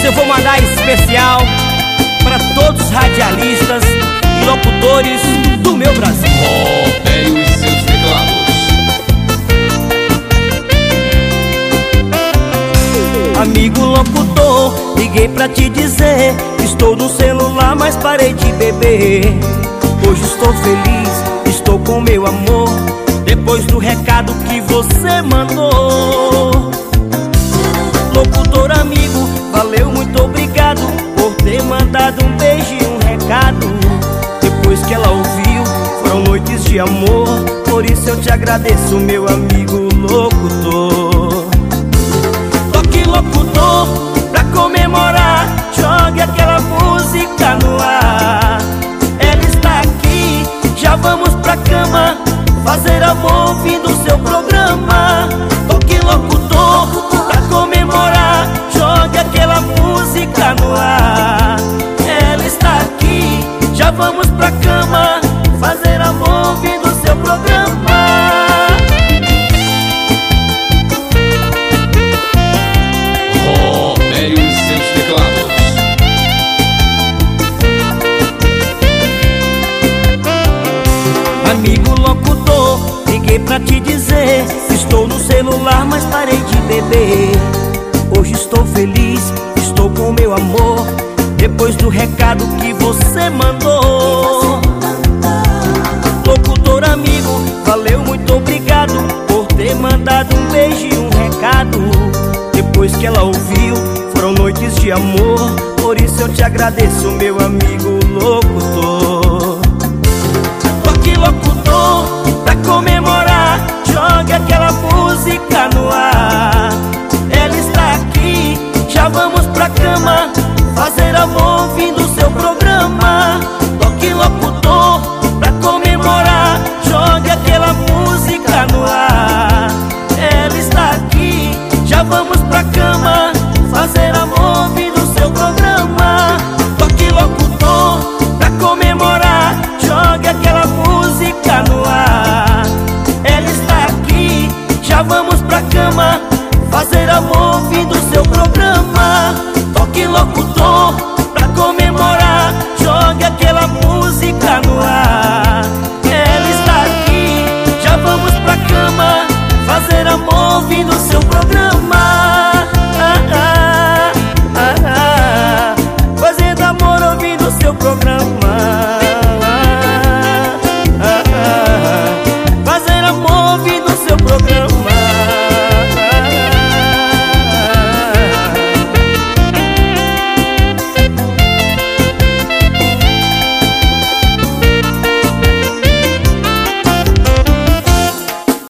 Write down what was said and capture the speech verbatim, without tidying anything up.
eu vou mandar especial para todos os radialistas e locutores do meu Brasil. Rotério e seus teclados. Amigo locutor, liguei pra te dizer: estou no celular, mas parei de beber. Hoje estou feliz, estou com meu amor, depois do recado que você mandou. Locutor amigo, valeu, muito obrigado por ter mandado um beijo e um recado. Depois que ela ouviu, foram noites de amor, por isso eu te agradeço, meu amigo locutor. Toque locutor, pra comemorar, jogue aquela música no ar. Ela está aqui, já vamos pra cama, fazer amor ouvindo seu programa. Toque locutor, pra comemorar, jogue aquela música no ar. Ela está aqui, já vamos pra cama, fazer amor ouvindo seu programa. Rotério e seus teclados. Amigo locutor, liguei pra te dizer: estou no celular, mas parei de beber. Hoje estou feliz, estou com meu amor, depois do recado que você mandou. Locutor amigo, valeu, muito obrigado por ter mandado um beijo e um recado. Depois que ela ouviu, foram noites de amor, por isso eu te agradeço, meu amigo locutor. Toque locutor, pra comemorar, jogue aquela música no ar. Ela está aqui, já vamos pra cama, fazer amor ouvindo seu programa. Toque locutor, pra comemorar, jogue aquela música no ar. Ela está aqui, já vamos pra cama, fazer amor ouvindo seu programa. Toque locutor, pra comemorar, jogue aquela música no ar. Ela está aqui, já vamos pra cama, fazer amor ouvindo seu programa. Toque locutor,